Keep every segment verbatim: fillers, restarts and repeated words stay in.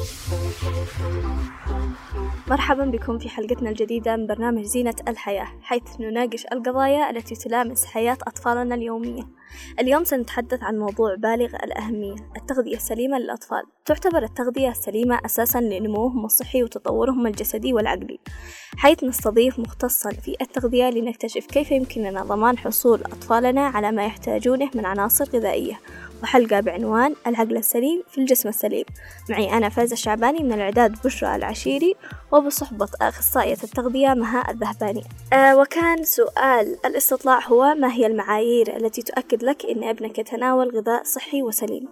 مرحبا بكم في حلقتنا الجديدة من برنامج زينة الحياة، حيث نناقش القضايا التي تلامس حياة أطفالنا اليومية. اليوم سنتحدث عن موضوع بالغ الأهمية: التغذية السليمة للأطفال. تعتبر التغذية السليمة أساسا لنموهم الصحي وتطورهم الجسدي والعقلي، حيث نستضيف مختصا في التغذية لنكتشف كيف يمكننا ضمان حصول أطفالنا على ما يحتاجونه من عناصر غذائية. وحلقة بعنوان العقل السليم في الجسم السليم. معي أنا فايزة الشعباني من الإعداد بشرى العشيري، وبصحبة أخصائية التغذية مها الذهباني. آه وكان سؤال الاستطلاع هو: ما هي المعايير التي تؤكد لك أن ابنك يتناول غذاء صحي وسليم؟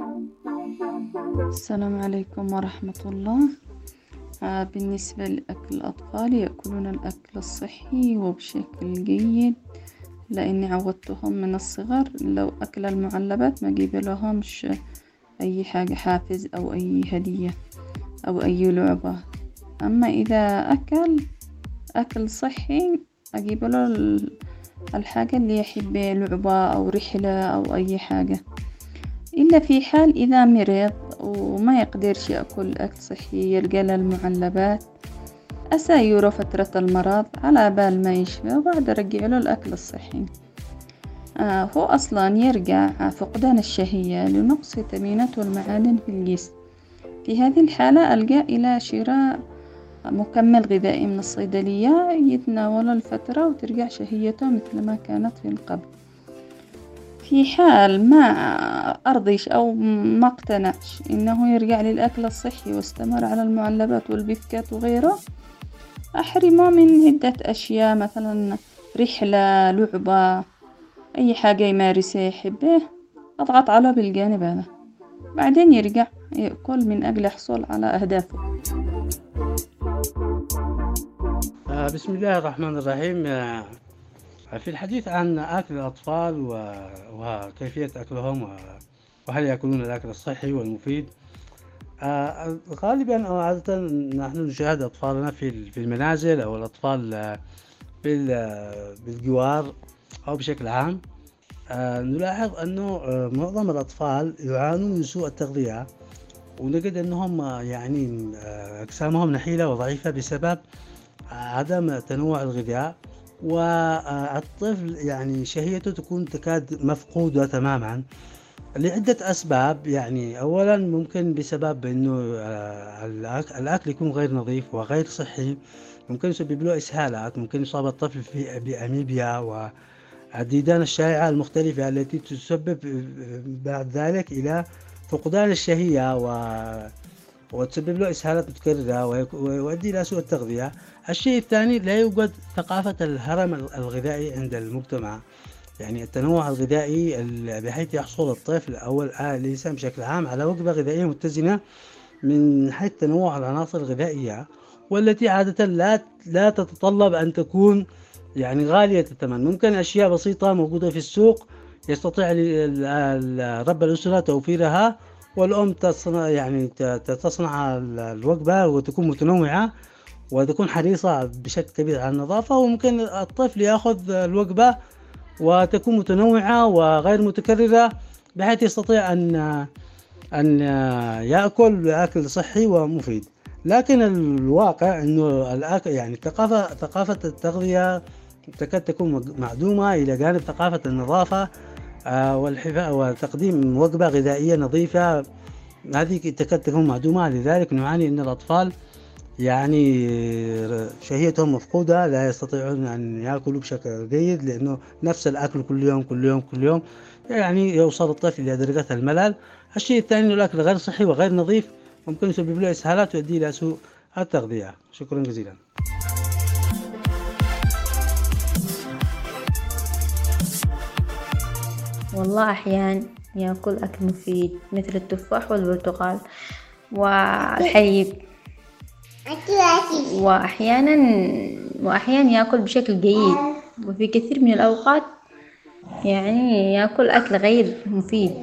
السلام عليكم ورحمة الله. آه بالنسبة لأكل الأطفال، يأكلون الأكل الصحي وبشكل جيد، لأني عودتهم من الصغر لو أكل المعلبات ما أجيب لهمش أي حاجة حافز أو أي هدية أو أي لعبة. أما إذا أكل أكل صحي أجيب له الحاجة اللي يحب، لعبة أو رحلة أو أي حاجة، إلا في حال إذا مرض وما يقدرش يأكل أكل صحي يلقى له المعلبات، أسايره فترة المرض على بال ما يشفى، وبعد رجع له الأكل الصحي. آه هو أصلا يرجع فقدان الشهية لنقص فيتامينات والمعادن في الجسم. في هذه الحالة ألجأ إلى شراء مكمل غذائي من الصيدلية يتناوله لفترة وترجع شهيته مثل ما كانت في القبل. في حال ما أرضيش أو ما اقتنعش إنه يرجع للأكل الصحي واستمر على المعلبات والبيفكات وغيره، أحرمه من عدة أشياء، مثلا رحلة، لعبة، أي حاجة يمارسها يحبه، أضغط عليه بالجانب هذا، بعدين يرجع يأكل من أجل يحصل على أهدافه. بسم الله الرحمن الرحيم. في الحديث عن أكل الأطفال وكيفية أكلهم وهل يأكلون الأكل الصحي والمفيد، غالبا أو عادة نحن نشاهد أطفالنا في المنازل أو الأطفال بالجوار أو بشكل عام. نلاحظ أنه معظم الأطفال يعانون من سوء التغذية، ونجد أنهم يعني أجسامهم نحيلة وضعيفة بسبب عدم تنوع الغذاء، والطفل يعني شهيته تكون تكاد مفقودة تماما لعدة أسباب. يعني أولا ممكن بسبب أنه الأكل يكون غير نظيف وغير صحي، ممكن يسبب له إسهالات، ممكن يصاب الطفل في بأميبيا والديدان الشائعة المختلفة التي تسبب بعد ذلك إلى فقدان الشهية و وتسبب له إسهالات متكررة ويؤدي إلى سوء التغذية. الشيء الثاني، لا يوجد ثقافة الهرم الغذائي عند المجتمع، يعني التنوع الغذائي بحيث يحصل الطفل أو الإنسان بشكل عام على وجبة غذائية متزنة من حيث تنوع العناصر الغذائية، والتي عادة لا لا تتطلب أن تكون يعني غالية الثمن. ممكن أشياء بسيطة موجودة في السوق يستطيع رب الأسرة توفيرها، والأم تصنع يعني تصنع الوجبة وتكون متنوعة وتكون حريصة بشكل كبير على النظافة، وممكن الطفل يأخذ الوجبة وتكون متنوعة وغير متكررة بحيث يستطيع أن أن يأكل أكل صحي ومفيد. لكن الواقع إنه الأكل يعني ثقافة ثقافة التغذية تكاد تكون معدومة إلى جانب ثقافة النظافة والحفاظ وتقديم وجبة غذائية نظيفة، هذه تكاد تكون معدومة. لذلك نعاني أن الأطفال يعني شهيتهم مفقودة، لا يستطيعون أن يأكلوا بشكل جيد لأنه نفس الأكل كل يوم كل يوم كل يوم، يعني يوصل الطفل إلى درجة الملل. الشيء الثاني أنه الأكل غير صحي وغير نظيف، ممكن يسبب له إسهالات ويؤدي إلى سوء التغذية. شكرا جزيلا. والله أحيانا يأكل أكل مفيد مثل التفاح والبرتقال والحليب، وأحيانا وأحيانا يأكل بشكل جيد، وفي كثير من الأوقات يعني يأكل أكل غير مفيد،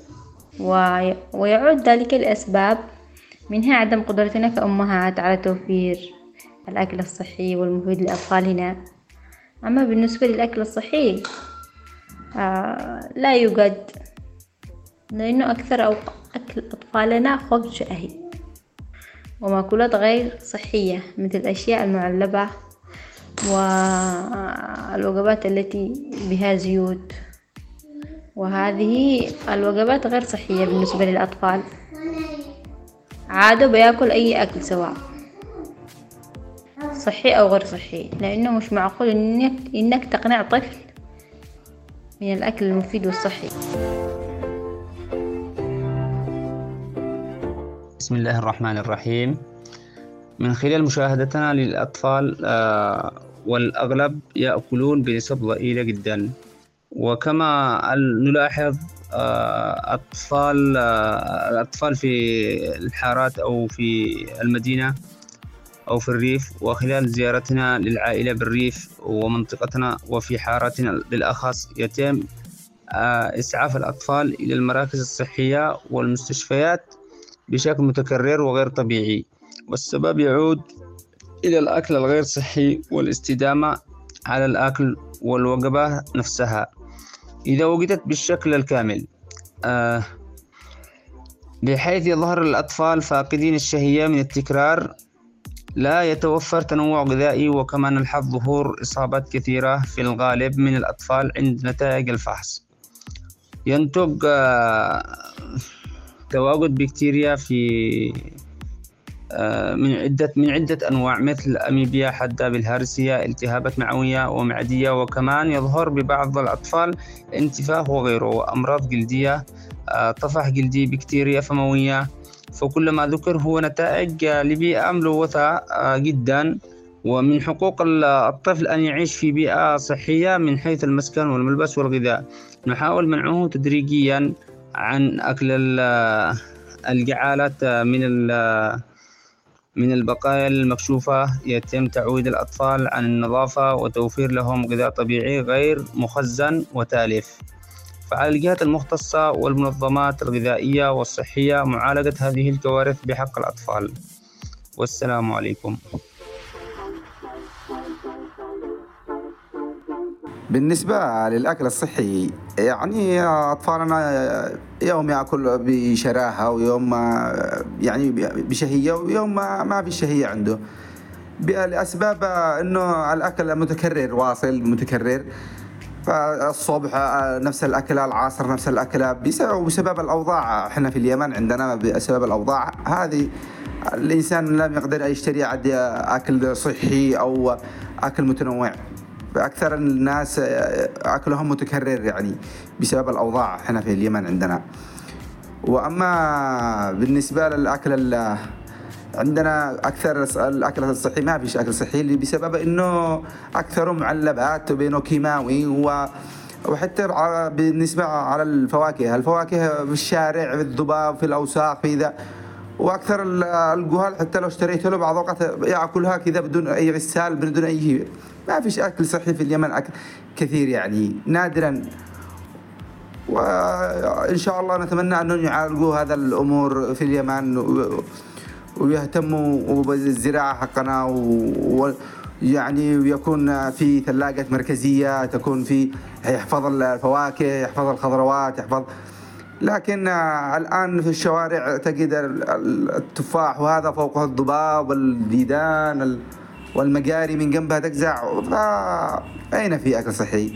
ويعود ذلك لأسباب منها عدم قدرتنا كأمهات على توفير الأكل الصحي والمفيد لأطفالنا. أما بالنسبة للأكل الصحي آه لا يوجد، لأنه أكثر أو أكل أطفالنا خبز شهي، ومأكولات غير صحية مثل الأشياء المعلبة والوجبات التي بها زيوت، وهذه الوجبات غير صحية بالنسبة للأطفال. عادوا بياكل أي أكل سواء صحي أو غير صحي، لأنه مش معقول إنك, إنك تقنع طفل من الأكل المفيد والصحي. بسم الله الرحمن الرحيم. من خلال مشاهدتنا للأطفال آه والأغلب يأكلون بنسب ضئيلة جدا، وكما نلاحظ آه أطفال آه الأطفال في الحارات أو في المدينة أو في الريف، وخلال زيارتنا للعائلة بالريف ومنطقتنا وفي حاراتنا بالأخص يتم آه إسعاف الأطفال إلى المراكز الصحية والمستشفيات بشكل متكرر وغير طبيعي، والسبب يعود إلى الأكل الغير صحي والاستدامة على الأكل والوجبة نفسها إذا وجدت بالشكل الكامل، آه بحيث يظهر الأطفال فاقدين الشهية من التكرار، لا يتوفر تنوع غذائي، وكما نلحظ ظهور إصابات كثيرة في الغالب من الأطفال عند نتائج الفحص. ينتج آه تواجد بكتيريا في من عدة من عدة أنواع مثل أميبيا حادة بالهارسية، التهابات معوية ومعدية، وكمان يظهر ببعض الأطفال انتفاخ وغيره، وأمراض جلدية، طفح جلدي، بكتيريا فموية. فكل ما ذكر هو نتائج لبيئة ملوثة جدا، ومن حقوق الطفل أن يعيش في بيئة صحية من حيث المسكن والملبس والغذاء. نحاول منعه تدريجيا عن أكل الجعالات من من البقايا المكشوفة. يتم تعويد الأطفال عن النظافة وتوفير لهم غذاء طبيعي غير مخزن وتالف. فعلى الجهات المختصة والمنظمات الغذائية والصحية معالجة هذه الكوارث بحق الأطفال. والسلام عليكم. بالنسبة للأكل الصحي، يعني أطفالنا يوم يأكل بشراهة ويوم يعني بشهية ويوم ما في شهية عنده، لأسباب أنه الأكل متكرر واصل متكرر، فالصبح نفس الأكل، العصر نفس الأكل، بسبب الأوضاع. إحنا في اليمن عندنا بسبب الأوضاع هذه الإنسان لم يقدر يشتري عندي أكل صحي أو أكل متنوع. أكثر الناس أكلهم متكرر يعني بسبب الأوضاع هنا في اليمن عندنا. وأما بالنسبة للأكل عندنا أكثر الأكل الصحي ما فيش أكل صحي، اللي بسبب إنه أكثر معلبات وبينه كيماوي، وحتى بالنسبة على الفواكه الفواكه في الشارع، في الذباب، في الأوساخ، في ذا. وأكثر الجهال حتى لو اشتريت له بعض الوقت يأكلها كذا بدون أي غسال، بدون أي شيء. ما فيش أكل صحي في اليمن أكل كثير يعني نادرا. وإن شاء الله نتمنى أن يعالجوا هذا الأمور في اليمن ويهتموا بالزراعة حقنا، ويعني ويكون في ثلاجة مركزية تكون في يحفظ الفواكه، يحفظ الخضروات، يحفظ. لكن الآن في الشوارع تجد التفاح وهذا فوقه الضباب والديدان والمجاري من جنبها تجزع، فأين في أكل صحي؟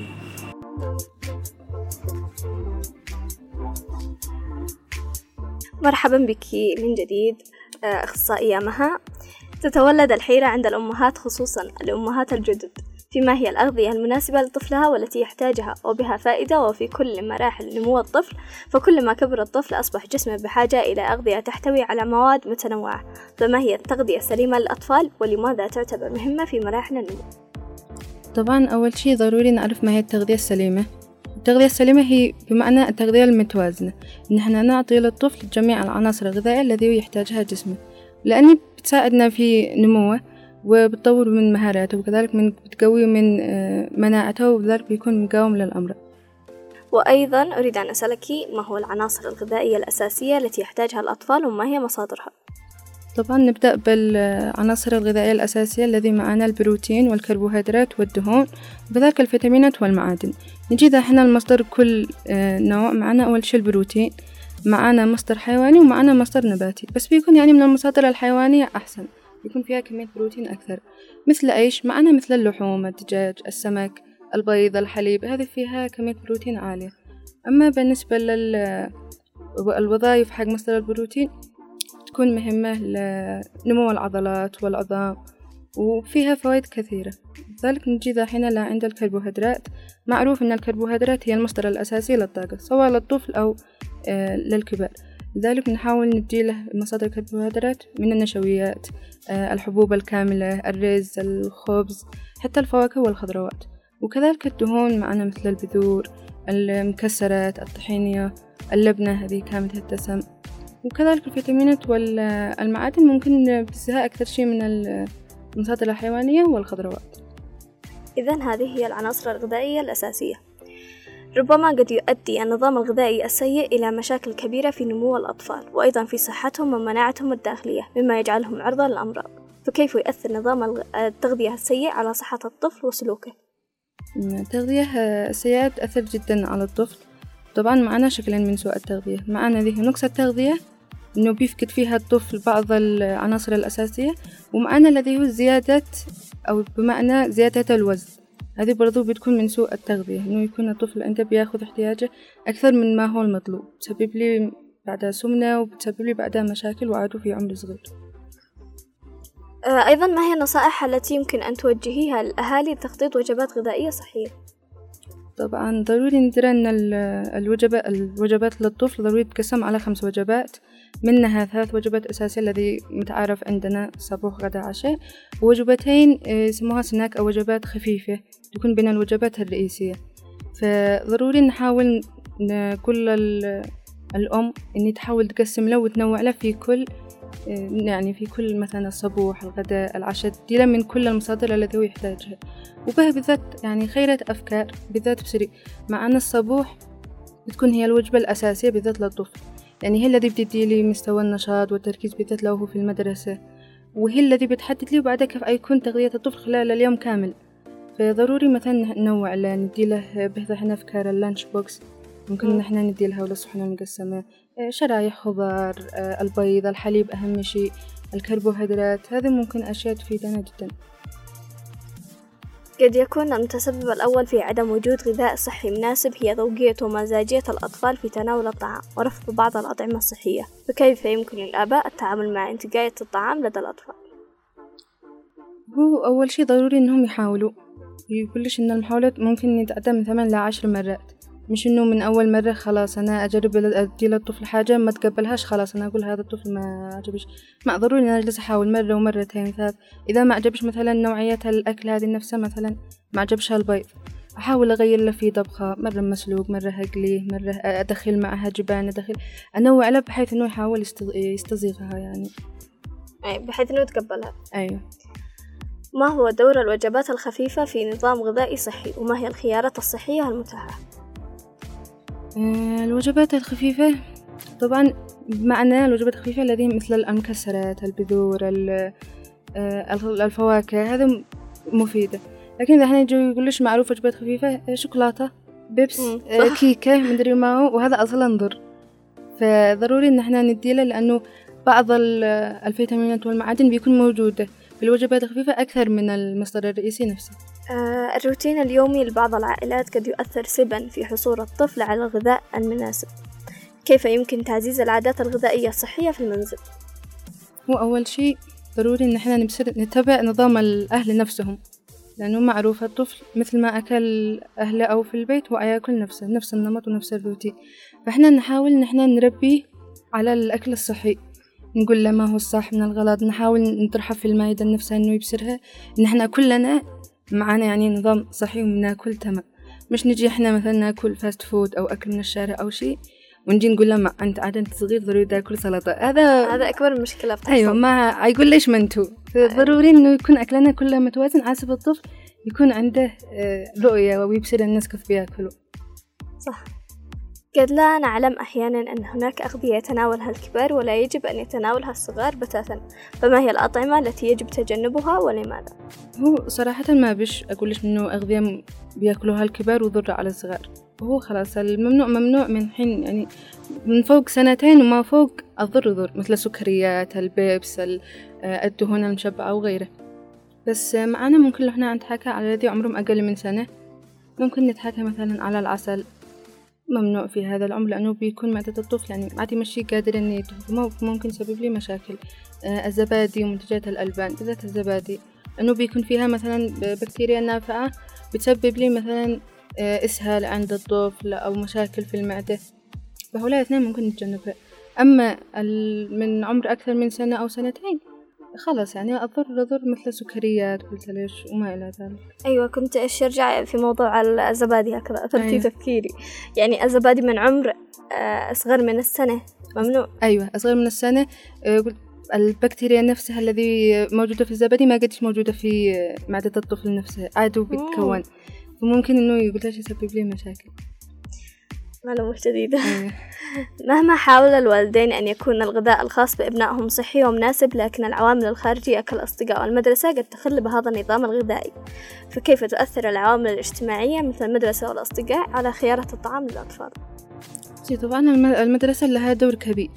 مرحبا بك من جديد أخصائية مها. تتولد الحيرة عند الأمهات، خصوصا الأمهات الجدد، فيما هي الأغذية المناسبة لطفلها والتي يحتاجها وبها فائدة. وفي كل مراحل نمو الطفل، فكل ما كبر الطفل أصبح جسمه بحاجة إلى أغذية تحتوي على مواد متنوعة. فما هي التغذية السليمة للأطفال، ولماذا تعتبر مهمة في مراحل النمو؟ طبعا أول شيء ضروري نعرف ما هي التغذية السليمة. التغذية السليمة هي بمعنى التغذية المتوازنة، إن احنا نعطي للطفل جميع العناصر الغذائية التي يحتاجها جسمه، لأني بتساعدنا في نموه وبتطور من مهاراته، وكذلك من بتقوي من مناعته، وبذلك بيكون مقاوم للأمراض. وأيضا أريد أن أسألك ما هو العناصر الغذائية الأساسية التي يحتاجها الأطفال وما هي مصادرها؟ طبعا نبدأ بالعناصر الغذائية الأساسية الذي معنا البروتين والكربوهيدرات والدهون، وكذلك الفيتامينات والمعادن. نجي ذا حنا المصدر كل نوع معنا. أول شيء البروتين، معانا مصدر حيواني ومعانا مصدر نباتي، بس بيكون يعني من المصادر الحيوانية أحسن، بيكون فيها كمية بروتين أكثر. مثل إيش؟ معانا مثل اللحوم، الدجاج، السمك، البيض، الحليب، هذه فيها كمية بروتين عالية. أما بالنسبة للوظائف حق مصدر البروتين تكون مهمة لنمو العضلات والعظام، وفيها فوائد كثيرة. لذلك نجي ذحين لعند الكربوهيدرات. معروف أن الكربوهيدرات هي المصدر الأساسي للطاقة سواء للطفل أو آه للكبار، لذلك نحاول ندي له مصادر الكربوهيدرات من النشويات، آه الحبوب الكاملة، الرز، الخبز، حتى الفواكه والخضروات. وكذلك الدهون معنا مثل البذور، المكسرات، الطحينية، اللبنة هذه كاملة الدسم. وكذلك الفيتامينات والمعادن ممكن بتزهق أكثر شيء من المصادر الحيوانية والخضروات. إذن هذه هي العناصر الغذائية الأساسية. ربما قد يؤدي النظام الغذائي السيء إلى مشاكل كبيرة في نمو الأطفال وأيضا في صحتهم ومناعتهم الداخلية، مما يجعلهم عرضة للأمراض. فكيف يؤثر نظام التغذية السيء على صحة الطفل وسلوكه؟ التغذية السيئة تأثر جدا على الطفل. طبعا معنا شكلين من سوء التغذية. معنا ذي نقص التغذية إنه بيفقد فيها الطفل بعض العناصر الأساسية، ومعنا الذي هو زيادة أو بمعنى زيادة الوزن. هذه برضو بتكون من سوء التغذية، إنه يكون الطفل عنده بياخذ احتياجه أكثر من ما هو المطلوب، تسبب لي بعدها سمنة وبتسبب لي بعدها مشاكل وعادوا في عمر صغير. أيضا ما هي النصائح التي يمكن أن توجهيها للأهالي لتخطيط وجبات غذائية صحية؟ طبعا ضروري ندرى أن الوجبات الوجبات للطفل ضروري تقسم على خمس وجبات، منها ثلاث وجبات أساسية الذي متعارف عندنا صباح غدا عشاء، ووجبتين يسموها سناك أو وجبات خفيفة تكون بين الوجبات الرئيسية. فضروري نحاول كل الأم إني تحاول تقسم له وتنوع له في كل يعني في كل مثلا الصبوح، الغداء، العشاء، دي من كل المصادر التي هو يحتاجها. وبه بالذات يعني خيرة أفكار بالذات بسري مع أن الصبوح بتكون هي الوجبة الأساسية بالذات للطفل، يعني هي الذي بتدي لي مستوى النشاط والتركيز بالذات لو هو في المدرسة، وهي الذي بتحدد لي بعدها كيف يكون تغذية الطفل خلال اليوم كامل. فضروري مثلا ننوع له، ندي له بهذا احنا أفكار اللانش بوكس ممكن نحن ندي لها ولا صحنا مقسمة، شرايح خضار، البيض، الحليب أهم شيء، الكربوهيدرات، هذه ممكن أشياء تفيدنا جدا. قد يكون المتسبب الأول في عدم وجود غذاء صحي مناسب هي ذوقية ومزاجية الأطفال في تناول الطعام ورفض بعض الأطعمة الصحية، فكيف يمكن للآباء التعامل مع انتقاية الطعام لدى الأطفال؟ هو أول شيء ضروري إنهم يحاولوا، يقولش إن المحاولات ممكن يتعدى من ثمان لعشر مرات، مش إنه من أول مرة خلاص أنا أجرب أدي للطفل حاجة ما تقبلهاش خلاص أنا أقول هذا الطفل ما عجبش. ما ضروري أن أجلس أحاول مرة ومرتين ثلاث. إذا ما عجبش مثلا نوعية الأكل هذه نفسها، مثلا ما عجبش البيض، أحاول أغير له فيه طبخة، مرة مسلوق، مرة أقليه، مرة أدخل معها جبان، أدخل أنوع له بحيث إنه يحاول يستزيغها يعني. أي بحيث إنه يتقبلها. أيوه. ما هو دور الوجبات الخفيفة في نظام غذائي صحي، وما هي الخيارات الصحية المتاحة؟ الوجبات الخفيفة طبعا معنى الوجبات الخفيفة الذي مثل المكسرات، البذور، الفواكه، هذا مفيدة. لكن إذا احنا نجي يقولش معروف وجبات خفيفة، شوكولاتة، بيبس، كيكة، مدري ما هو، وهذا أصلا ضر. فضروري إن احنا نديله، لأنه بعض الفيتامينات والمعادن بيكون موجودة في الوجبات الخفيفة أكثر من المصدر الرئيسي نفسه. آه الروتين اليومي لبعض العائلات قد يؤثر سلبا في حصول الطفل على الغذاء المناسب. كيف يمكن تعزيز العادات الغذائية الصحية في المنزل؟ هو أول شيء ضروري إن احنا نتبع نظام الأهل نفسهم، لأنه معروف الطفل مثل ما أكل أهله أو في البيت هو يأكل نفسه، نفس النمط ونفس الروتين. فإحنا نحاول إن احنا نربيه على الأكل الصحي، نقول له ما هو الصح من الغلط، نحاول نطرحه في المائدة نفسها إنه يبصرها إن احنا كلنا معنا يعني نظام صحي وناكل تمام، مش نجي احنا مثلا ناكل فاست فود أو أكل من الشارع أو شيء ونجي نقول له ما أنت عاد أنت صغير ضروري تاكل سلطة. هذا هذا أكبر مشكلة بتحصل. أيوة، ما يقول ليش ما أنتوا. ضروري إنه يكون أكلنا كله متوازن، عاسب الطفل يكون عنده رؤية ويبصر الناس كيف بياكلوا. صح. قد لا نعلم أحيانا أن هناك أغذية يتناولها الكبار ولا يجب أن يتناولها الصغار بتاتا، فما هي الأطعمة التي يجب تجنبها ولماذا؟ هو صراحة ما بش أقولش إنه أغذية بيأكلوها الكبار وضر على الصغار، وهو خلاص الممنوع ممنوع من حين يعني من فوق سنتين وما فوق الضر ضر، مثل السكريات، البيبس، الدهون المشبعة وغيره. بس معنا ممكن إحنا نتحكى على الذي عمرهم أقل من سنة، ممكن نتحكى مثلا على العسل، ممنوع في هذا العمر لأنه بيكون معدة الطفل يعني عادي مشي قادر إنه يتهضمه، ممكن يسبب لي مشاكل. الزبادي ومنتجات الألبان بالذات الزبادي لأنه بيكون فيها مثلا بكتيريا نافعة بتسبب لي مثلا إسهال عند الطفل أو مشاكل في المعدة، فهؤلاء الاثنين ممكن نتجنبها. أما من عمر أكثر من سنة أو سنتين خلاص يعني أضر ضر مثل السكريات والثلج وما إلى ذلك. أيوة كنت إيش أرجع في موضوع الزبادي هكذا أثرتي أيوة. تفكيري، يعني الزبادي من عمر أصغر من السنة ممنوع. أيوة أصغر من السنة. البكتيريا نفسها الذي موجودة في الزبادي ما قدش موجودة في معدة الطفل نفسها، عادوا بتكون، وممكن إنه يقول ليش يسبب لي مشاكل. معلومة جديدة. مهما حاول الوالدين أن يكون الغذاء الخاص بأبنائهم صحي ومناسب، لكن العوامل الخارجية كالأصدقاء والمدرسة قد تخل بهذا النظام الغذائي. فكيف تؤثر العوامل الاجتماعية مثل المدرسة والأصدقاء على خيارة الطعام للأطفال؟ طبعا المدرسة لها دور كبير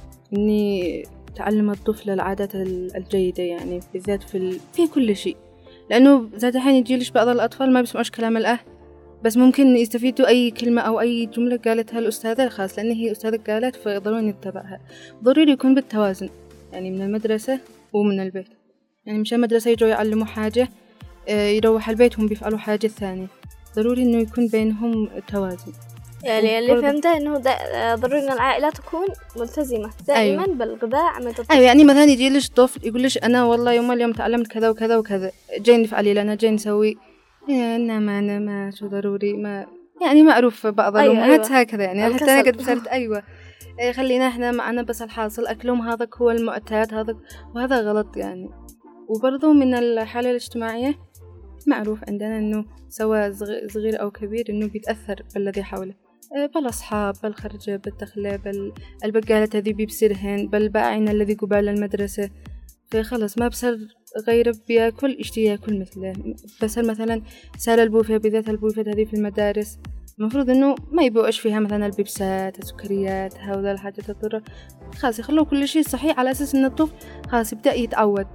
إني تعلم الطفل العادات الجيدة، يعني بالذات في ال... في كل شيء، لأنه ذات حين يجيلش بعض الأطفال ما بيسمعوش كلام الأهل، بس ممكن يستفيدوا أي كلمة أو أي جملة قالتها الأستاذة الخاص لأن هي أستاذة قالت فضروري نتبعها. ضروري يكون بالتوازن يعني من المدرسة ومن البيت، يعني مش المدرسة يجوا يعلموا حاجة يروح البيت هم بيفعلوا حاجة ثانية، ضروري إنه يكون بينهم توازن. يعني اللي فهمته إنه ضروري إن العائلة تكون ملتزمة دائما أيوة. بالغذاء عمل الطفل. أيوة يعني مثلا يجي ليش طفل يقول ليش أنا والله يوم اليوم تعلمت كذا وكذا وكذا، جاي نفعلي لنا جاي نسوي أنا ما أنا ما شو ضروري ما يعني معروف بعض أيوة الأمهات أيوة. هكذا يعني حتى أنا قد بصرت أيوة خلينا إحنا معنا بس الحاصل أكلهم هذا هو المعتاد هذا، وهذا غلط يعني. وبرضو من الحالة الاجتماعية معروف عندنا إنه سواء صغير أو كبير إنه بيتأثر بالذي حوله، بالأصحاب، بالخرجة، بالدخلة، بالبقالة الذي بيبصرهن، بالبائعين الذي قبال المدرسة، فخلص ما بصير غير بياكل اشتي ياكل مثله. بس مثلا سال البوفيه بذات البوفيه هذه في المدارس المفروض إنه ما يبوعش فيها مثلا البيبسات السكريات هذا الحاجات الضرة، خلاص يخلوا كل شيء صحيح على أساس إن الطفل خلاص يبدأ يتعود.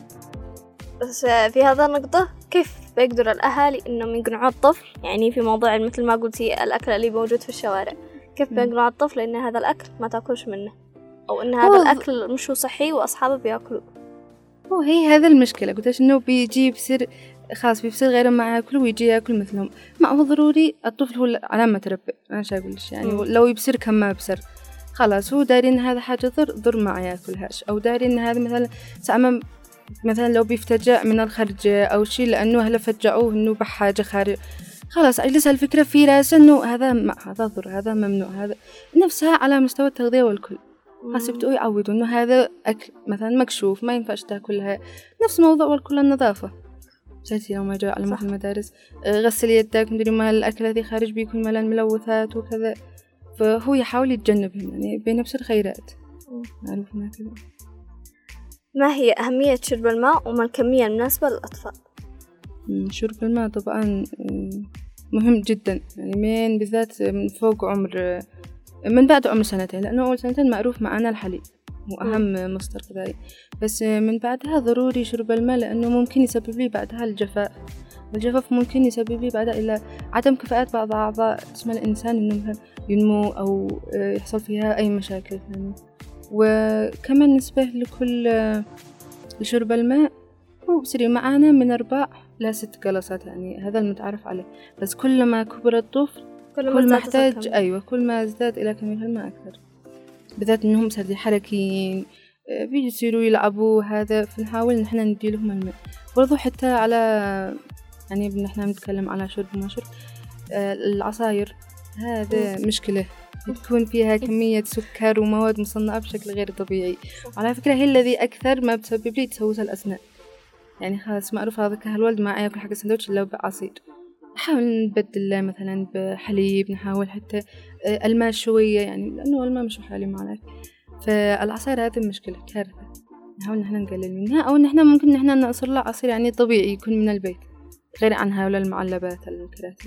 بس في هذا النقطة كيف بيقدر الأهالي إنهم يقنعوا الطفل يعني في موضوع مثل ما قلتي الأكل اللي موجود في الشوارع، كيف بيقنعوا الطفل إن هذا الأكل ما تأكلش منه أو إن هذا الأكل مش صحي وأصحابه بيأكلوا؟ هو هي هذا المشكلة، قلتش إنه بيجي بصير خلاص بيصير غير ما يأكل ويجي يأكل مثلهم. ما هو ضروري الطفل هو علامة ربي، أنا شو أقولش يعني م. لو يبصر كم ما يبصر خلاص هو داري إن هذا حاجة ضر ضر ما يأكلهاش، أو داري إن هذا مثلا سأمام مثلا لو بيفتجع من الخرجة أو شيء لأنه هلا فجعوه إنه بحاجة خارج خلاص أجلس الفكرة في رأسه إنه هذا ما هذا ضر هذا ممنوع، هذا نفسها على مستوى التغذية والكل خلاص يبدأوا يعودوا إنه هذا أكل مثلا مكشوف ما ينفعش تأكلها. نفس موضوع والكل النظافة، شاتي لو ما جاء على في المدارس غسل يدك مدري ما الأكل الذي خارج بيكون ملان ملوثات وكذا، فهو يحاول يتجنبهم يعني بنفس الخيرات معروف ما كذا. ما هي أهمية شرب الماء وما الكمية المناسبة للأطفال؟ شرب الماء طبعا مهم جدا يعني من بالذات من فوق عمر من بعد عمر سنتين، لأنه أول سنتين معروف معنا الحليب هو أهم مصدر غذائي، بس من بعدها ضروري شرب الماء لأنه ممكن يسبب لي بعدها الجفاف، والجفاف ممكن يسبب لي بعدها إلى عدم كفاءة بعض أعضاء جسم الإنسان إنه ينمو أو يحصل فيها أي مشاكل ثانية. وكمان نسبة لكل لشرب الماء هو بصير معانا من أربع إلى ست جلسات يعني هذا المتعارف عليه، بس كل ما كبر الطفل كل ما محتاج أيوة كل ما ازداد إلى كمية الماء أكثر، بالذات إنهم صار حركيين بيصيروا يلعبوا هذا، فنحاول نحن ندي لهم الماء. برضو حتى على يعني نحن نتكلم على شرب وما شرب العصاير هذا مشكلة تكون فيها كمية سكر ومواد مصنعة بشكل غير طبيعي، وعلى فكرة هي الذي أكثر ما بتسبب لي تسوس الأسنان يعني خلاص معروف هذا كهالولد ما ياكل حق سندوتش إلا بعصير، نحاول نبدل مثلا بحليب، نحاول حتى الماء شوية يعني لأنه الماء مش حالي معنا، فالعصير هذه مشكلة كارثة نحاول نحن نقلل منها، أو نحن ممكن نحن نأصر له عصير يعني طبيعي يكون من البيت غير عن هؤلاء المعلبات الكراتين.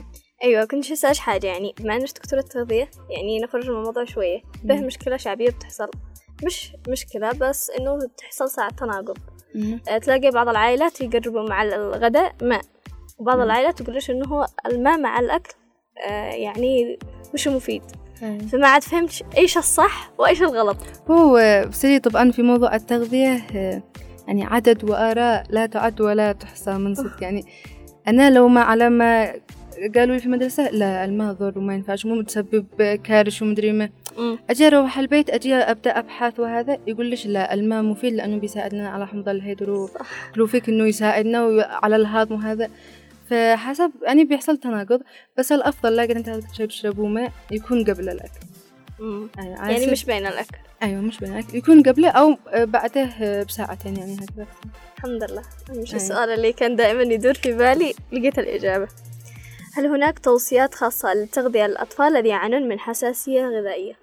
أيوة كنت أسأل حاجة، يعني بما إنك دكتورة تغذية، يعني نخرج من الموضوع شوية. به مشكلة شعبية بتحصل، مش مشكلة بس إنه تحصل ساعة تناقض. أه تلاقي بعض العائلات يقربوا مع الغداء ماء، وبعض مم. العائلات تقولش إنه هو الماء مع الأكل أه يعني مش مفيد. مم. فما عاد فهمت إيش الصح وإيش الغلط. هو بصري طبعا في موضوع التغذية يعني عدد وآراء لا تعد ولا تحصى من صدق. يعني أنا لو ما على ما قالوا لي في المدرسة لا الماء ضر وما ينفعش مو متسبب كارش ومدري ما، أجي أروح البيت أجي أبدأ أبحث وهذا يقول ليش لا الماء مفيد لأنه بيساعدنا على حمض الهيدروكلوفيك إنه يساعدنا وعلى الهضم وهذا. فحسب يعني بيحصل تناقض، بس الأفضل لا أنت تشربوا ماء يكون قبل الأكل. أيوة يعني مش بين الأكل. أيوة مش بين الأكل، يكون قبله أو بعده بساعتين يعني هكذا. الحمد لله. مش أيوة. السؤال اللي كان دائما يدور في بالي لقيت الإجابة. هل هناك توصيات خاصة لتغذية الأطفال الذين يعانون من حساسية غذائية؟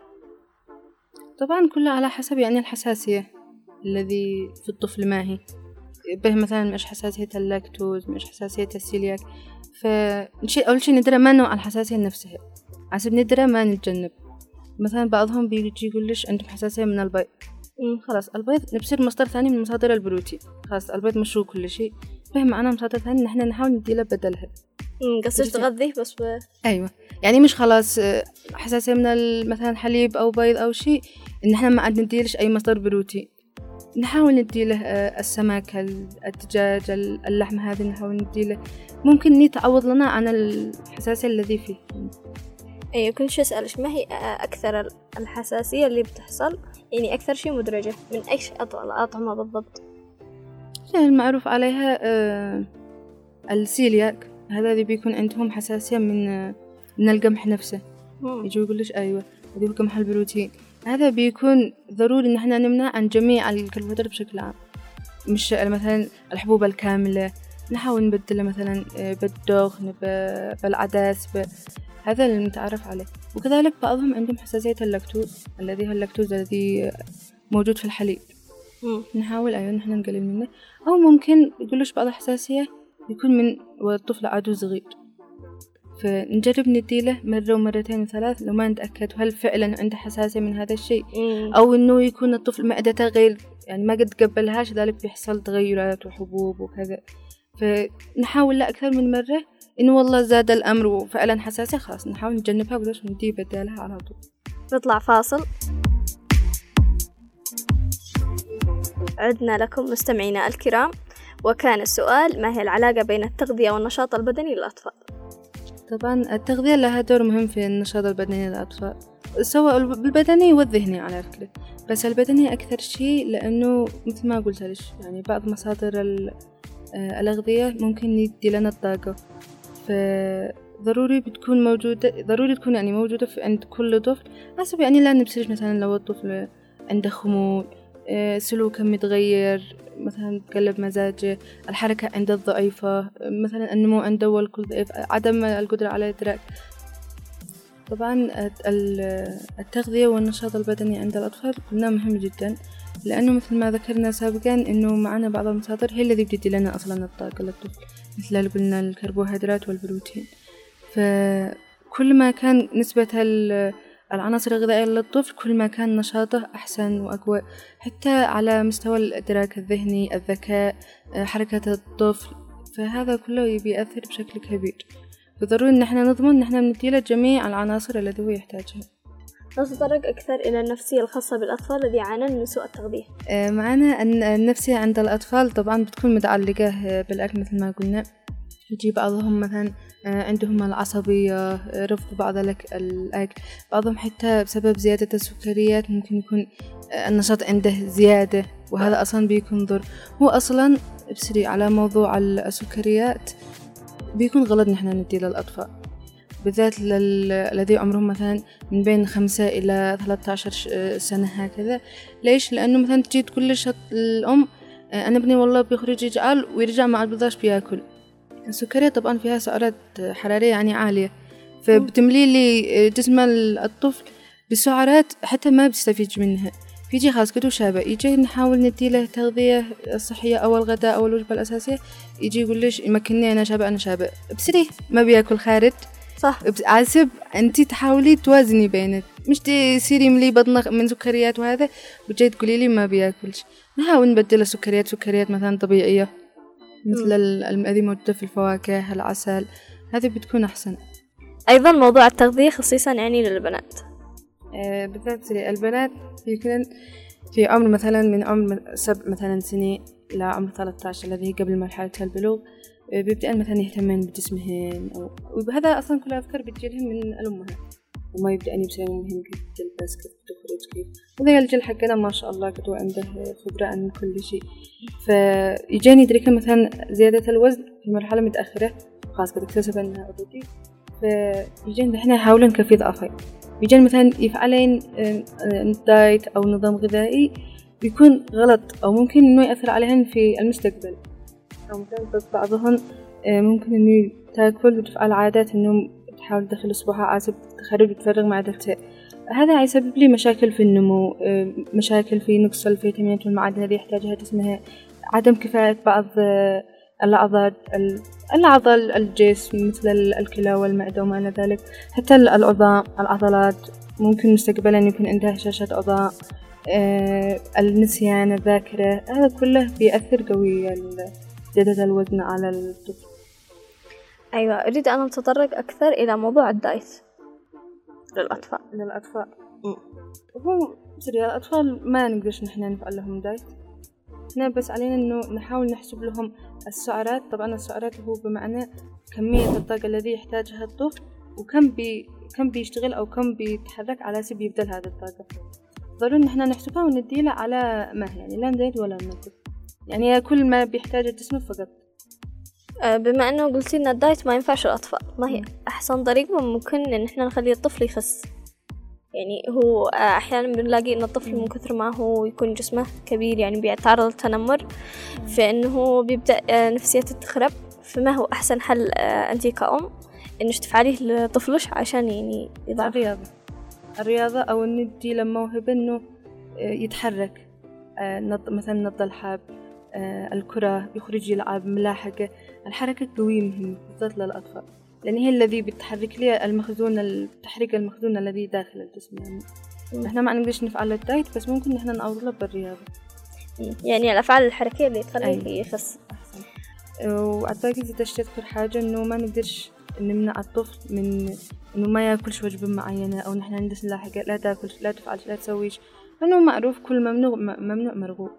طبعا كلها على حسب يعني الحساسية الذي في الطفل ما هي به، مثلا مش حساسية اللاكتوز مش حساسية السيلياك. فشيء أول شيء ندرى ما نوع الحساسية نفسها، عشان ندرى ما نتجنب. مثلا بعضهم بيجي يقول ليش عندهم حساسية من البيض، خلاص البيض نبصير مصدر ثاني من مصادر البروتين، خلاص البيض مشروع كل شيء، به معنا مصادر ثاني نحن نحاول نديله بدلها. امم قصدك تغذيه بس ب... ايوه يعني مش خلاص حساسيه من مثلا حليب او بيض او شيء ان احنا ما عاد نديلش اي مصدر بروتين، نحاول نديله السمك الدجاج اللحم هذه نحاول نديله، ممكن يتعوض لنا عن الحساسيه الذي فيه. ايوه كنت شو اسالك ما هي اكثر الحساسيه اللي بتحصل، يعني اكثر شيء مدرجه من ايش الاطعمه بالضبط؟ المعروف عليها آه السيلياك، هذا اللي بيكون عندهم حساسية من من القمح نفسه. يجوا يقول ليش أيوة هذا هو قمح البروتين، هذا بيكون ضروري إن إحنا نمنع عن جميع الكربوهيدرات بشكل عام، مش مثلا الحبوب الكاملة نحاول نبدله مثلا بالدخن بالعدس ب... هذا اللي نتعرف عليه. وكذلك بعضهم عندهم حساسية اللاكتوز الذي هو اللاكتوز الذي موجود في الحليب. مم. نحاول أيوة نحن نقلل منه، أو ممكن يقولوش بعض الحساسية يكون من والطفل عدو صغير، فنجرب نديله مرة ومرتين وثلاث لو ما نتأكد هل فعلا عنده حساسية من هذا الشيء. مم. أو إنه يكون الطفل معدته غير يعني ما قد تقبلهاش، ذلك بيحصل تغيرات وحبوب وكذا، فنحاول لا أكثر من مرة إنه والله زاد الأمر وفعلا حساسية خلاص نحاول نجنبها بدوش ندي بدالها على طول. نطلع فاصل. عدنا لكم مستمعينا الكرام، وكان السؤال ما هي العلاقة بين التغذية والنشاط البدني للأطفال؟ طبعا التغذية لها دور مهم في النشاط البدني للأطفال، سواء البدني والذهني على فكرة، بس البدني أكثر شيء لأنه مثل ما قلت لش يعني بعض مصادر الأغذية ممكن يدي لنا الطاقة، فضروري بتكون موجودة ضروري تكون يعني موجودة في عند كل طفل حسب يعني لا نبصرش مثلا لو الطفل عنده خمول سلوكه متغير مثلا تقلب مزاجه، الحركة عنده ضعيفة مثلا النمو عنده والكل ضعيف، عدم القدرة على الإدراك. طبعا التغذية والنشاط البدني عند الأطفال قلنا مهم جدا، لأنه مثل ما ذكرنا سابقا إنه معنا بعض المصادر هي الذي بتدي لنا أصلا الطاقة للطفل، مثل اللي قلنا الكربوهيدرات والبروتين. فكل ما كان نسبة العناصر الغذائية للطفل كل ما كان نشاطه أحسن وأقوى، حتى على مستوى الإدراك الذهني الذكاء حركة الطفل، فهذا كله بيأثر بشكل كبير. فضروري إن احنا نضمن إن احنا بنديله جميع العناصر التي هو يحتاجها. نتطرق أكثر إلى النفسية الخاصة بالأطفال الذين يعانون من سوء التغذية. معنا أن النفسية عند الأطفال طبعا بتكون متعلقة بالأكل مثل ما قلنا، يجي بعضهم مثلا عندهم العصبية رفض بعض الأكل، بعضهم حتى بسبب زيادة السكريات ممكن يكون النشاط عنده زيادة، وهذا أصلا بيكون ضر. هو أصلا بسري على موضوع السكريات بيكون غلط نحن ندي للأطفال بالذات الذي عمرهم مثلا من بين خمسة إلى ثلاثة عشر سنة هكذا. ليش؟ لأنه مثلا تجي تقول الأم أنا ابني والله بيخرج يجعل ويرجع مع البضاش بياكل. السكرية طبعا فيها سعرات حرارية يعني عالية، فبتملي لي جسم الطفل بسعرات حتى ما بيستفيد منها، فيجي خلاص كده شابه. يجي نحاول ندي له تغذية صحية أو الغداء أو الوجبة الأساسية، يجي يقول ليش يمكنني أنا شابه أنا شابه بسري ما بياكل خارج، صح. عسب أنتي تحاولي توازني بينك، مش تصيري ملي بطنك من سكريات وهذا وجاي تقولي لي ما بياكلش. نحاول نبدل السكريات سكريات مثلا طبيعية مثل الذي موجودة في الفواكه، العسل، هذه بتكون أحسن. أيضا موضوع التغذية خصيصا يعني للبنات، آه بالذات البنات يكون في عمر مثلا من عمر سبع مثلا سنين إلى عمر ثلاثة عشر الذي قبل مرحلة البلوغ، آه بيبدأن مثلا يهتمين بجسمهن، وهذا أصلا كل أفكار بتجيلهم من الأمهات، وما يبدأن يبصرون مهم كيف تلبس كيف تخرج كيف، وذا الجيل حقنا ما شاء الله قد عنده خبرة عن كل شيء. فيجاني يدركن مثلا زيادة الوزن في مرحلة متأخرة خاص قد اكتسب أنها أبدي، فيجين إحنا يحاولون كيف يضعفين، يجين مثلا يفعلين دايت أو نظام غذائي بيكون غلط أو ممكن إنه يأثر عليهن في المستقبل. أو مثلا بعضهم ممكن إنه تاكل وتفعل عادات إنه تحاول تدخل أسبوعها عازب تخرج وتفرغ معدتها، هذا يسبب لي مشاكل في النمو، مشاكل في نقص الفيتامينات والمعادن التي يحتاجها جسمها، عدم كفاية بعض الأعضاء الأعضاء الجسم مثل الكلى والمعدة وما إلى ذلك، حتى العظام العضلات ممكن مستقبلا يكون عندها هشاشة عظام، النسيان، الذاكرة، هذا كله بيأثر قوي زيادة الوزن على الطفل. أيوة، أريد أن أتطرق أكثر إلى موضوع الدايت للأطفال. للأطفال هو سري الأطفال ما نقدرش نحن نفعل لهم دايت، احنا بس علينا إنه نحاول نحسب لهم السعرات. طبعا السعرات هو بمعنى كمية الطاقة الذي يحتاجها الطفل وكم بي كم بيشتغل أو كم بيتحرك على سبيل يبذل هذه الطاقة. ضروري إن احنا نحسبها ونديله على ما يعني لا نزيد ولا ننقص، يعني كل ما بيحتاج الجسم فقط. بما أنه قلتي إن الدايت ما ينفعش الأطفال، ما هي أحسن طريقة ممكن إن إحنا نخلي الطفل يخس؟ يعني هو أحيانا بنلاقي إن الطفل من كثر ما هو يكون جسمه كبير يعني بيتعرض للتنمر، فإنه بيبدأ نفسيته تخرب. فما هو أحسن حل أنت كأم إنش تفعليه لطفلش عشان يعني يضعف؟ الرياضة الرياضة أو ندي له موهبة إنه يتحرك، مثلا نط الحاب، الكرة، يخرج يلعب، ملاحقة. الحركة قوية مهمة بالذات للأطفال لأن هي الذي بتحرك لي المخزون التحريك المخزون الذي داخل الجسم. يعني إحنا ما نقدرش نفعل الدايت بس ممكن إحنا نعوض له بالرياضة، يعني الأفعال الحركية اللي تخليه أيه. يخس أحسن. وأعتقد إذا تذكر حاجة إنه ما نقدرش نمنع الطفل من إنه ما يأكلش وجبة معينة أو نحن ندرس لاحقة لا تأكلش لا تفعلش لا تسويش، لأنه معروف كل ممنوع ممنوع مرغوب.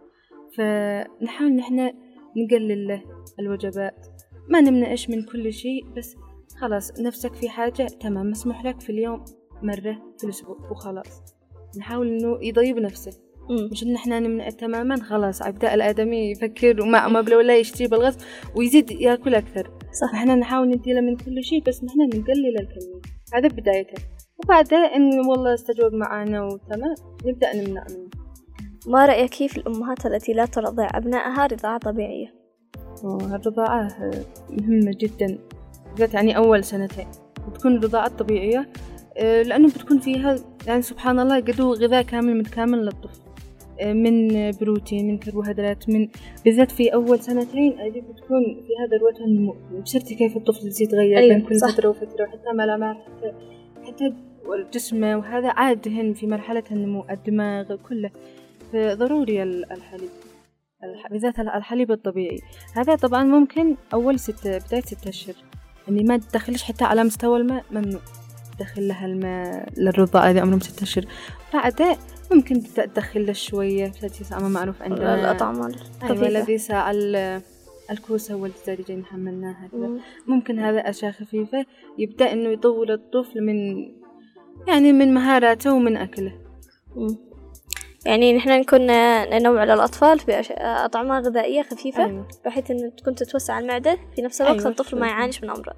فنحاول نحن نقلل له الوجبات، ما نمنعش من كل شيء، بس خلاص نفسك في حاجة تمام مسموح لك في اليوم مرة في الأسبوع وخلاص. نحاول إنه يضيب نفسه، مم. مش إن إحنا نمنع تماما خلاص عبداء الآدمي يفكر وما ما بلا ولا يشتري بالغصب ويزيد يأكل أكثر. صح. إحنا نحاول نديله من كل شيء بس نحن نقلل الكمية، هذا بدايته. وبعدها إنه والله استجوب معنا وتمام نبدأ نمنع منه. ما رأيك كيف الأمهات التي لا ترضع أبنائها رضاعة طبيعية؟ الرضاعة مهمة جدا، يعني أول سنتين بتكون الرضاعة الطبيعية لأنه بتكون فيها يعني سبحان الله قدو غذاء كامل متكامل للطفل، من بروتين من كربوهيدرات، من بالذات في أول سنتين أجي بتكون فيها ذروة النمو. بشرتي كيف الطفل يتغير أيوة بين كل فترة وفترة، وحتى ملامح حتى حتى الجسم وهذا عادهن في مرحلة النمو، الدماغ كله. فضروري الحليب بالذات الحليب الطبيعي. هذا طبعا ممكن أول ستة بداية ستة أشهر يعني ما تدخلش حتى على مستوى الماء، ممنوع تدخل لها الماء للرضاعة إذا عمرهم ستة أشهر. بعدها ممكن تدخل له شوية ثلاثة ساعة ما معروف عندنا الأطعمة الخفيفة. أيوة الذي ساعة الكوسة والدجاجين حملناها كذا، ممكن هذا أشياء خفيفة يبدأ إنه يطور الطفل من يعني من مهاراته ومن أكله. مم. يعني نحن نكون ننوع للأطفال في أطعمة غذائية خفيفة. أيوة. بحيث أن تكون تتوسع المعدة في نفس الوقت. أيوة. الطفل ما يعانيش من أمراض.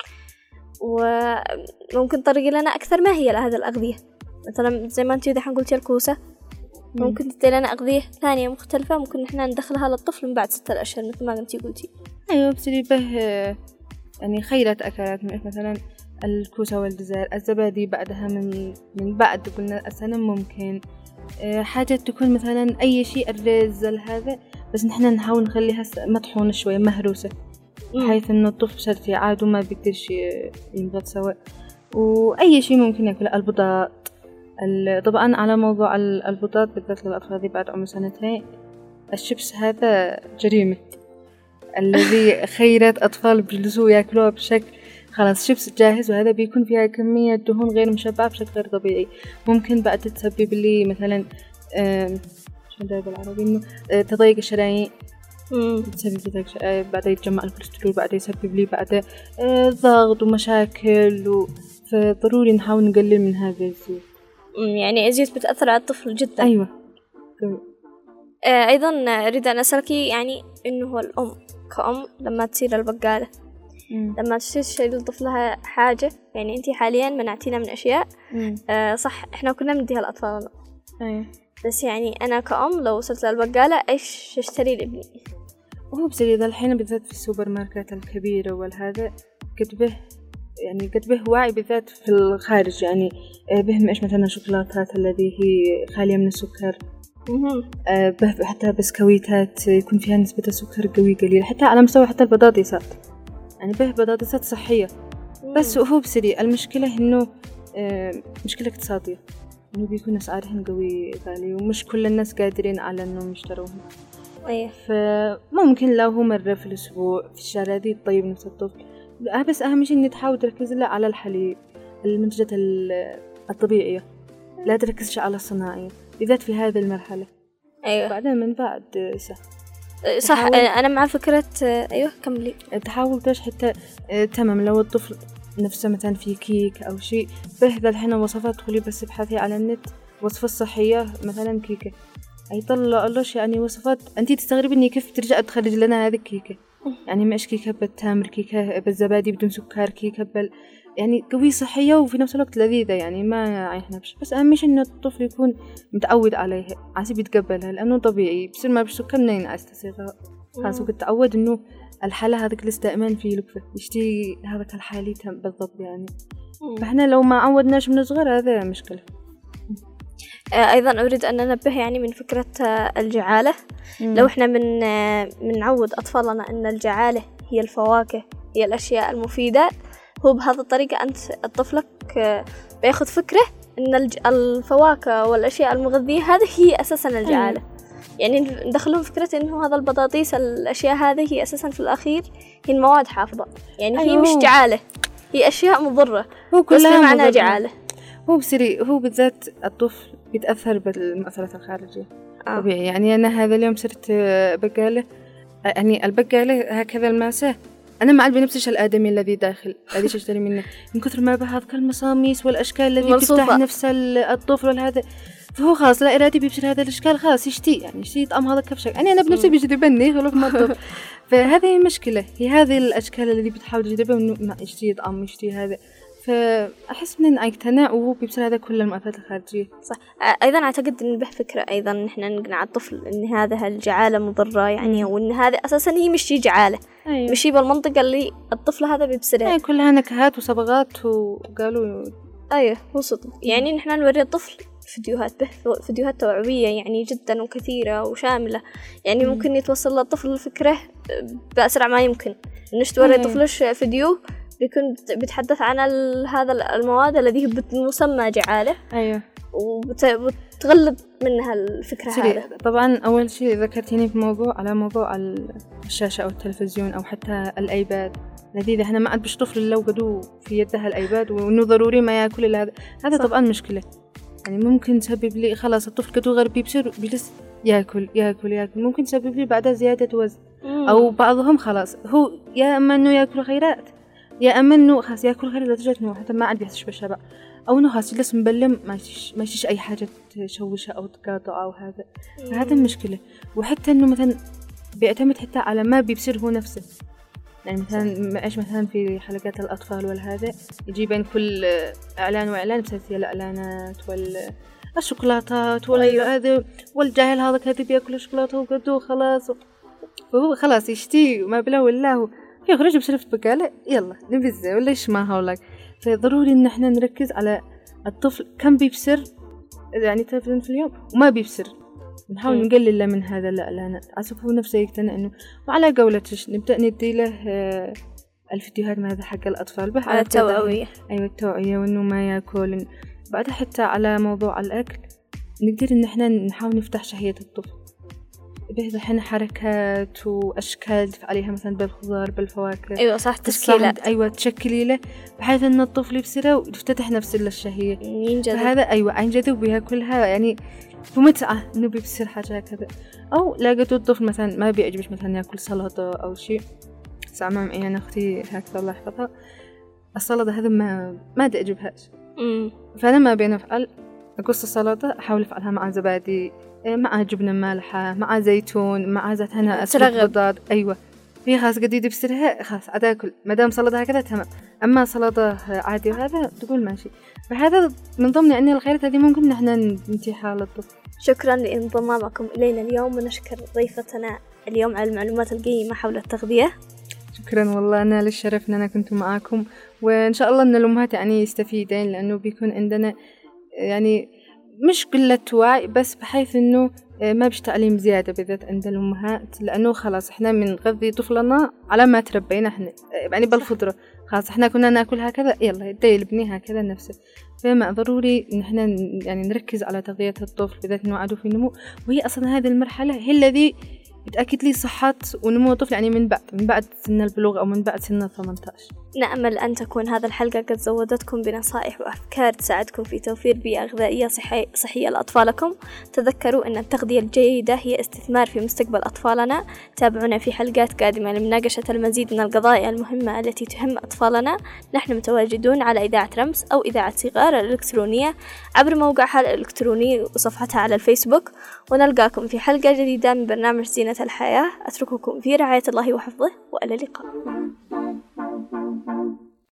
وممكن تطرقي لنا أكثر ما هي لهذه الأغذية، مثلا زي ما أنتي دحين قلتي الكوسة، ممكن تدي لنا أغذية ثانية مختلفة ممكن نحن ندخلها للطفل من بعد ستة أشهر مثل ما أنتي قلتي. أيوة بصير به يعني خيرة أكلات مثلا الكوسة والجزر، الزبادي بعدها من من بعد قلنا السنة ممكن حاجة تكون مثلا أي شيء الرز هذا، بس نحن نحاول نخليها مطحونة شوية مهروسة بحيث إنه الطفل صارت عاد وما بيقدرش ينبض سوا، وأي شيء ممكن يأكل. البطاط طبعا، على موضوع البطاط بالذات للأطفال ذي بعد عمر سنتين، الشيبس هذا جريمة. الذي خيرات أطفال بيجلسوا يأكلوها بشكل خلاص شيبس جاهز، وهذا بيكون فيها كمية دهون غير مشبعة بشكل غير طبيعي. ممكن بعد تسبب لي مثلا شو ده بالعربي إنه تضيق الشرايين، تسبب تضيق، بعد يتجمع الكوليسترول، بعد يسبب لي بعد ضغط ومشاكل و... فضروري نحاول نقلل من هذا الزيت. يعني الزيت بتأثر على الطفل جدا. أيوة. آه أيضا أريد أن أسألك يعني إنه هو الأم كأم لما تصير البقالة، مم. لما تشتري لطفلها حاجة، يعني أنتي حاليا منعتينا من أشياء آه صح إحنا كنا نديها لأطفالنا، أيوة. بس يعني أنا كأم لو وصلت للبقالة إيش أشتري لابني؟ وهو بصير إذا الحين بالذات في السوبر ماركت الكبيرة والهذا قد به يعني قد به واعي بالذات في الخارج، يعني بهم إيش مثلا شوكولاتات الذي هي خالية من السكر، آه به حتى بسكويتات يكون فيها نسبة السكر قوي قليل، حتى على مستوى حتى البطاطسات، يعني به بطاطسات صحية. مم. بس هو بصير المشكلة إنه آه مشكلة اقتصادية، إنه بيكون أسعارهن قوي غالية ومش كل الناس قادرين على إنهم يشتروهم. أيه. فممكن لو هو مرة في الأسبوع في الشارع دي تطيب نفس الطفل، بس أهم شيء إني تحاول تركز له على الحليب، المنتجات الطبيعية، لا تركزش على الصناعية بالذات في هذه المرحلة. أيوة. بعدين من بعد صح صح أنا مع فكرة. أيوة كملي. تحاول تش حتى تمام لو الطفل نفسه مثلا في كيك أو شيء، بهذا الحين وصفات تدخلي بس ابحثي على النت وصفة صحية مثلا كيكة، يطلع لهش يعني وصفات أنتي تستغربي إني كيف ترجع تخرج لنا هذه الكيكة، يعني مش كيكة بالتمر، كيكة بالزبادي بدون سكر، كيكة بال يعني قوي صحية وفي نفس الوقت لذيذة، يعني ما يعيحنا بش. بس أهم شيء إنه الطفل يكون متعود عليها، عسى بيتقبلها لأنه طبيعي بصير ما بسكر منين عايز تصيغها خلاص، وقد تعود إنه الحالة هذاك لسه دائما في لقفة يشتي هذاك الحالي بالضبط يعني. فإحنا لو ما عودناش من صغر هذا مشكلة. أيضا أريد أن ننبه يعني من فكرة الجعالة. مم. لو إحنا من منعود أطفالنا أن الجعالة هي الفواكه، هي الأشياء المفيدة، هو بهذه الطريقة أنت طفلك بياخذ فكرة أن الفواكه والأشياء المغذية هذه هي أساسا الجعالة. مم. يعني ندخلهم فكرة إنه هذا البطاطيس الأشياء هذه هي أساسا في الأخير هي المواد حافظة، يعني أيوه. هي مش جعالة، هي أشياء مضرة بس بمعنى جعالة. هو بصيري هو بالذات الطفل بيتأثر بالمؤثرات الخارجية. آه. طبيعي، يعني أنا هذا اليوم صرت بقالة، يعني البقالة هكذا الماسة أنا مع بنفسش الآدمي الذي داخل الذي أشتري منه من كثر ما بهذا المصاميس والأشكال الذي تفتح نفس الطفل والهذا، فهو خلاص لا إرادي بيبصير هذا الأشكال خلاص يشتي، يعني يشتي يطعم هذا كبشك، يعني أنا بنفسي بيجذبني خلاص ما الطفل. فهذه المشكلة، هي هذه الأشكال الذي بتحاول تجذبه إنه يشتي يطعم يشتي هذا، فأحس إن أقتنع وهو بيبصر هذا كل المؤثرات الخارجية. صح. أيضا أعتقد إن به فكرة أيضا نحن نقنع الطفل إن هذا الجعالة مضرة، يعني وإن هذا أساسا هي مش شيء جعالة. أيوة. مش شيء بالمنطقة اللي الطفل هذا بيبصرها. أيوة كلها نكهات وصبغات وقالوا. أيوة هو صدق. يعني نحن نوري الطفل فيديوهات به فيديوهات توعوية يعني جدا وكثيرة وشاملة، يعني مم. ممكن يتوصل للطفل الفكرة بأسرع ما يمكن. إنش توري أيوة. طفلش فيديو بيكون بيتحدث عن هذا المواد الذي بتسمى جعالة. أيوة. وبتغلب منها الفكرة هذا. طبعا أول شيء ذكرتيني في موضوع على موضوع الشاشة أو التلفزيون أو حتى الأيباد لذيذة، إحنا ما عاد بش طفل لو قدو في يدها الأيباد وإنه ضروري ما يأكل إلا هذا، هذا طبعا مشكلة، يعني ممكن تسبب لي خلاص الطفل قدو غربي بيصير بيجلس يأكل يأكل يأكل، ممكن تسبب لي بعدها زيادة وزن. مم. أو بعضهم خلاص هو يا أما إنه يأكل خيرات يا أما إنه خلاص يأكل خيرات لدرجة إنه حتى ما عاد بيحسش بالشبع، أو إنه خلاص يجلس مبلم ما يشيش ما يشيش أي حاجة تشوشها أو تقاطع أو هذا. فهذا المشكلة. وحتى إنه مثلا بيعتمد حتى على ما بيبصير هو نفسه، يعني مثلا إيش مثلا في حلقات الأطفال والهذا يجي بين كل إعلان وإعلان بسلسلة الإعلانات والشوكولاتات والهذا والجاهل هذا كذا بيأكل الشوكولاتة وقدو خلاص، فهو خلاص يشتي وما بلا ولا يخرج بسلفة بقالة يلا نبزه ولا إيش ما هقولك. فضروري إن إحنا نركز على الطفل كم بيبصر، يعني تلفزيون في اليوم وما بيبصر، نحاول مم. نقلل من هذا الإعلانات عشان هو نفسه يقتنع إنه. وعلى قولتش نبدأ ندي له آه، الفيديوهات هذا حق الأطفال به على التوعوية. أيوة التوعية، وإنه ما يأكل. بعدها حتى على موضوع الأكل نقدر إن إحنا نحاول نفتح شهية الطفل به الحين حركات وأشكال عليها مثلا بالخضار بالفواكه. أيوة صح، تشكيلات. أيوة تشكلي له بحيث إن الطفل يبصره ويفتتح نفس الشهية. ينجذب. فهذا أيوة ينجذب بها كلها، يعني بمتعة إنه بيبصير حاجة كذا. أو لقيتوا الطفل مثلا ما بيعجبش مثلا يأكل سلطة أو شيء، ساعة ما يعني أختي هكذا الله يحفظها السلطة هذا ما ما تعجبهاش. أمم فأنا ما بين أفعل أقص السلطة أحاول أفعلها مع زبادي، مع جبنة مالحة، مع زيتون، مع زيت هنا أسلق ترغب. بيضات. أيوة هي خلاص قديد بسرها خلاص عاد أكل ما دام سلطة هكذا تمام. أما سلطة عادي وهذا تقول ماشي. فهذا من ضمن يعني الخيارات هذه ممكن نحن نتيحها للطفل. شكرا لانضمامكم إلينا اليوم، ونشكر ضيفتنا اليوم على المعلومات القيمة حول التغذية. شكرا والله، أنا للشرف أن أنا كنت معاكم، وإن شاء الله أن الأمهات يعني يستفيدين، لأنه بيكون عندنا يعني مش قلة وعي بس بحيث أنه ما بيش تعليم زيادة بالذات عند الأمهات، لأنه خلاص إحنا بنغذي طفلنا على ما تربينا إحنا يعني بالفطرة. خلاص إحنا كنا نأكل هكذا يلا يبدأ يبني هكذا نفسه. فما ضروري إن إحنا يعني نركز على تغذية الطفل بالذات إنه عدو في النمو، وهي أصلا هذه المرحلة هي الذي بتأكد لي صحة ونمو الطفل يعني من بعد من بعد سن البلوغ أو من بعد سن ثمانية عشر. نأمل أن تكون هذا الحلقة قد زودتكم بنصائح وأفكار تساعدكم في توفير بيئة غذائية صحي صحية لأطفالكم. تذكروا أن التغذية الجيدة هي استثمار في مستقبل أطفالنا. تابعونا في حلقات قادمة لمناقشة المزيد من القضايا المهمة التي تهم أطفالنا. نحن متواجدون على إذاعة رمس أو إذاعة صغار الإلكترونية عبر موقعها الإلكتروني وصفحتها على الفيسبوك، ونلقاكم في حلقة جديدة من برنامج زينة الحياة. أترككم في رعاية الله وحفظه، وإلى اللقاء.